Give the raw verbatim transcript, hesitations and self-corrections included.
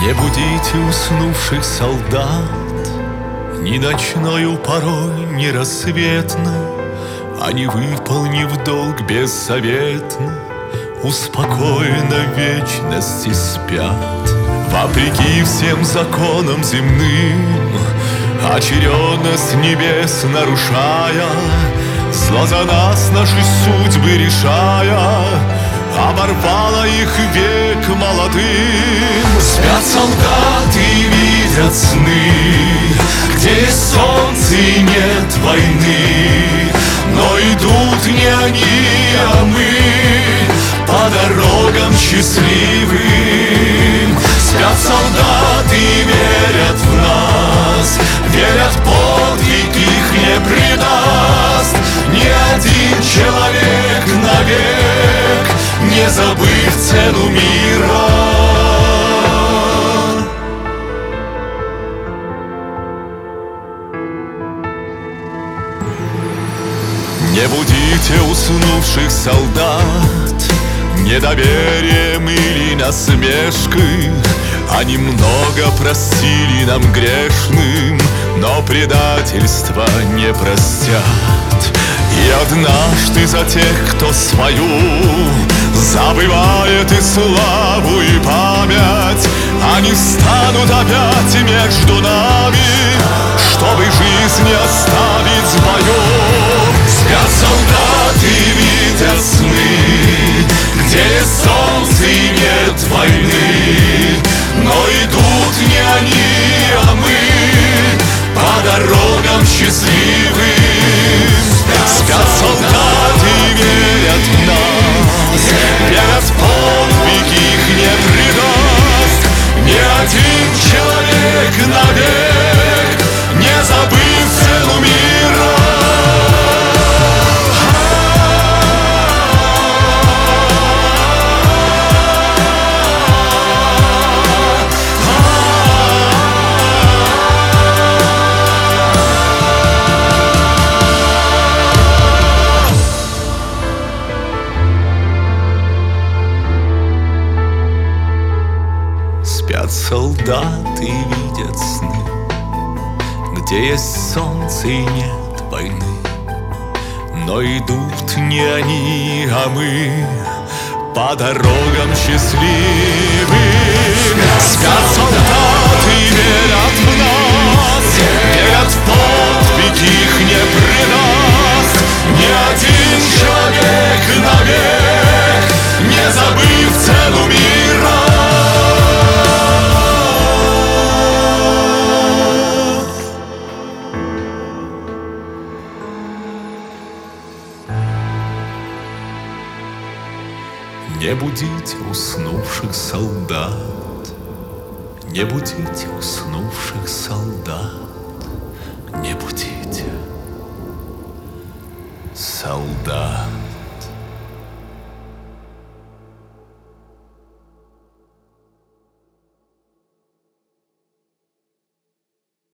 Не будите уснувших солдат ни ночною порой, ни рассветной, они, выполнив долг безсоветно, успокоенно в вечности спят. Вопреки всем законам земным, очередность небес нарушая, зло за нас наши судьбы решая, оборвало их век молодым. Спят солдаты и видят сны, где есть солнце и нет войны. Но идут не они, а мы по дорогам счастливым. Спят солдаты и верят в нас, верят, подвиг их не предаст ни один человек навек, не забыв цену мира. Не будите уснувших солдат недоверием или насмешкой. Они много простили нам грешным, но предательства не простят. И однажды за тех, кто свою забывает и славу, и память, они встанут опять между нами, чтобы жизнь оставить в бою. Спят солдаты и видят сны, где есть солнце и нет войны. Но идут не они, а мы по дорогам счастливым. Спят солдаты и верят в нас, верят, подвиг их не предаст ни один человек навек, не забыв цену мира. Спят солдаты и видят сны, где есть солнце и нет войны. Но идут не они, а мы по дорогам счастливым. Спят солдаты и верят в нас, верят, в подвиг их не предаст ни один человек навек, не забыв цену мира. Не будите уснувших солдат, не будите уснувших солдат, не будите.